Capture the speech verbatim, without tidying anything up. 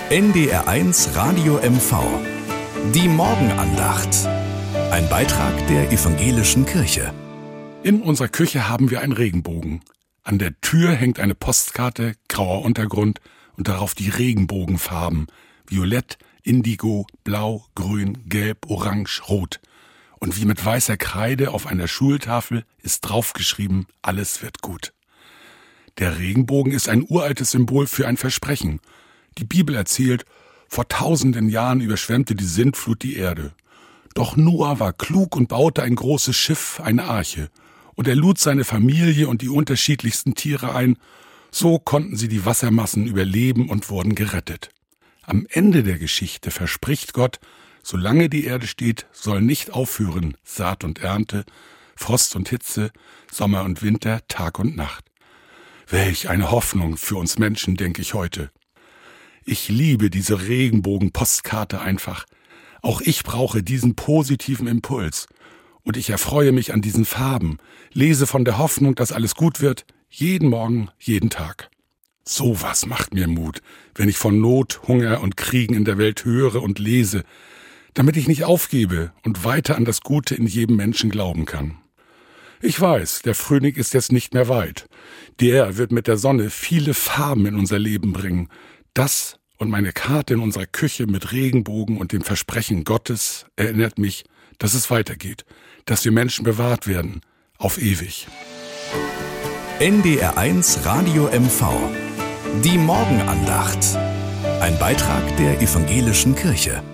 N D R eins Radio M V. Die Morgenandacht. Ein Beitrag der Evangelischen Kirche. In unserer Küche haben wir einen Regenbogen. An der Tür hängt eine Postkarte, grauer Untergrund und darauf die Regenbogenfarben. Violett, Indigo, Blau, Grün, Gelb, Orange, Rot. Und wie mit weißer Kreide auf einer Schultafel ist draufgeschrieben, alles wird gut. Der Regenbogen ist ein uraltes Symbol für ein Versprechen. Die Bibel erzählt, vor tausenden Jahren überschwemmte die Sintflut die Erde. Doch Noah war klug und baute ein großes Schiff, eine Arche. Und er lud seine Familie und die unterschiedlichsten Tiere ein. So konnten sie die Wassermassen überleben und wurden gerettet. Am Ende der Geschichte verspricht Gott, solange die Erde steht, soll nicht aufhören Saat und Ernte, Frost und Hitze, Sommer und Winter, Tag und Nacht. Welch eine Hoffnung für uns Menschen, denke ich heute. Ich liebe diese Regenbogen-Postkarte einfach. Auch ich brauche diesen positiven Impuls. Und ich erfreue mich an diesen Farben, lese von der Hoffnung, dass alles gut wird, jeden Morgen, jeden Tag. Sowas macht mir Mut, wenn ich von Not, Hunger und Kriegen in der Welt höre und lese, damit ich nicht aufgebe und weiter an das Gute in jedem Menschen glauben kann. Ich weiß, der Frühling ist jetzt nicht mehr weit. Der wird mit der Sonne viele Farben in unser Leben bringen. Das und meine Karte in unserer Küche mit Regenbogen und dem Versprechen Gottes erinnert mich, dass es weitergeht, dass wir Menschen bewahrt werden, auf ewig. N D R eins Radio M V. Die Morgenandacht. Ein Beitrag der Evangelischen Kirche.